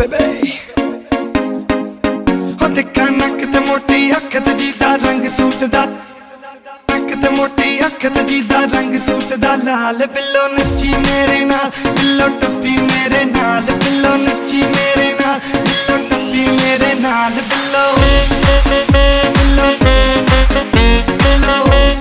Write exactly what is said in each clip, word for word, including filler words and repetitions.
बेबे हो दिखा नक ते मोटी अख ते जीदा रंग सूट दा नक ते मोटी अख ते जीदा रंग सूट दा लाल बिल्लो नच्ची मेरे नाल बिल्लो टप्पी मेरे नाल बिल्लो नच्ची मेरे नाल बिल्लो टप्पी मेरे नाल बिल्लो बिल्लो बिल्लो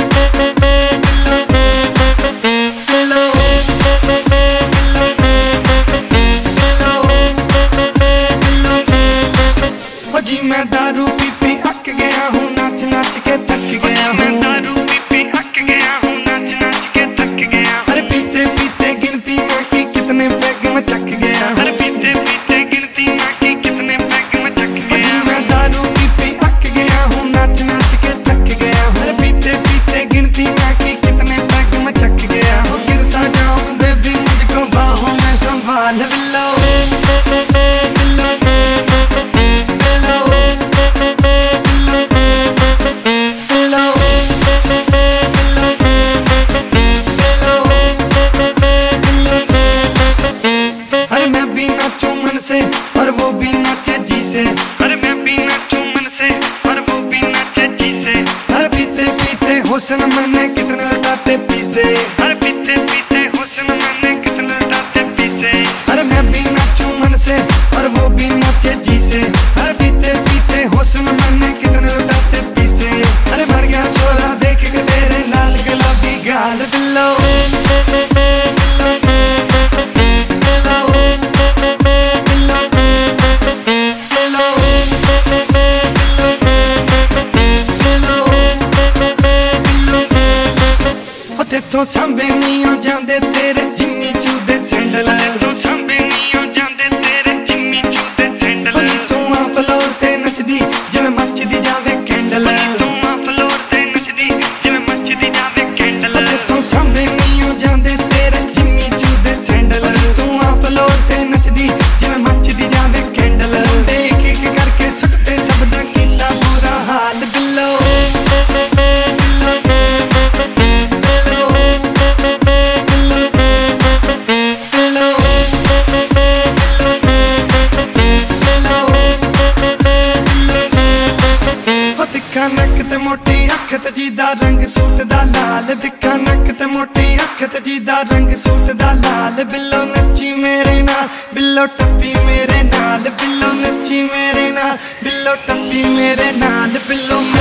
जी मैं दारू पी पी अक गया हूँ नाच नाच के थक गया हूँ मैं दारू पी पी अक गया हूँ नाच नाच के थक गया अरे पीते पीते गिनती माँ की कितने पैग में चक गया अरे पीते पीते गिनती माँ की कितने पैग में चक गया जी मैं दारू पी पी अक गया हूँ नाच नाच के थक गया हूँ अरे पीते पीते गिनती माँ की कितने पैग में चक गया हूँ गिरता जाऊँ बेबी मुझको बाहों में संभाल बिल्लो और वो भी नाचे जी से अरे मैं भी नाचूं मन से और वो भी नाचे जी से अरे पीते पीते हुस्न मैंने कितने लुटाते पीसे अरे पीते पीते हुस्न मैंने कितने लुटाते पीसे अरे मैं भी नाचूं मन से और वो भी नाचे जी से अरे पीते पीते हुस्न मैंने कितने लुटाते पीसे अरे मर गया छोरा देख के तेरे लाल गुलाबी गाल बिल्लो तो सांबे नहीं हो जाते तेरे जिम्मी चूदे सैंडल तो सांबे नहीं हो जाते तेरे जिम्मी चूदे सैंडल तू आ फ्लोर ते नचदी जिवें मचदी जावे कैंडल तू आ फ्लोर ते नचदी जिवें मचदी जावे कैंडल तो सांबे नहीं हो जाते तेरे जिम्मी चूदे सैंडल तू आ फ्लोर ते नचदी जिवें मचदी जावे कैंडल देख एक करके सुटते सब दा कीता बुरा हाल बिल्लो नक ते मोटी अख ते जीदा रंग सूट दा लाल दिखा नक ते मोटी अख ते जीदा रंग सूट दा लाल बिल्लो नच्ची मेरे नाल बिल्लो टप्पी मेरे नाल बिल्लो नच्ची मेरे नाल बिल्लो टप्पी मेरे नाल बिल्लो